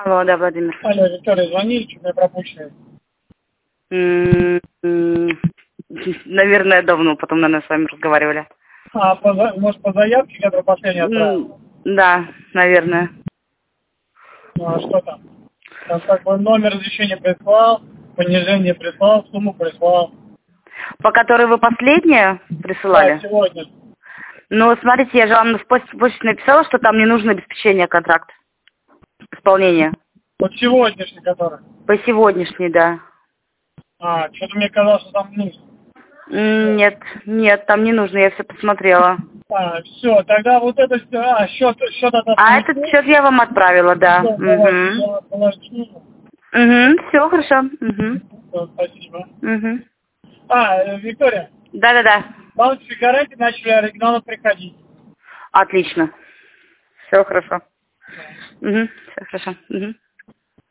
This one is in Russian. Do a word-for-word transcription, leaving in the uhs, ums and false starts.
Алло, да, Владимир. Алло, Виктория, звонили, что меня пропущенные? М-м-м, Наверное, давно, потом, наверное, с вами разговаривали. А, по, за- может, по заявке, которую последний отправил? М, Да, наверное. Ну, а что там? Там как бы номер разрешения прислал, понижение прислал, сумму прислал. По которой вы последнее Да, присылали? сегодня. Ну, смотрите, я же вам в поч- почте написала, что там не нужно обеспечение контракта. Исполнение. Вот сегодняшний который. По сегодняшней, да. А, что-то мне казалось, что там нужно. М, Нет, нет, там не нужно, я все посмотрела. А, все, тогда вот это, всё- а, счет, счет от А этот счет я вам отправила, да. Все, давайте, Угу. я положу. Угу, все хорошо. Угу. Всё, спасибо. Угу. А, э, Виктория, Да-да-да. банковские гарантии начали оригиналы приходить. Отлично. Все хорошо. Угу. Все хорошо. Угу.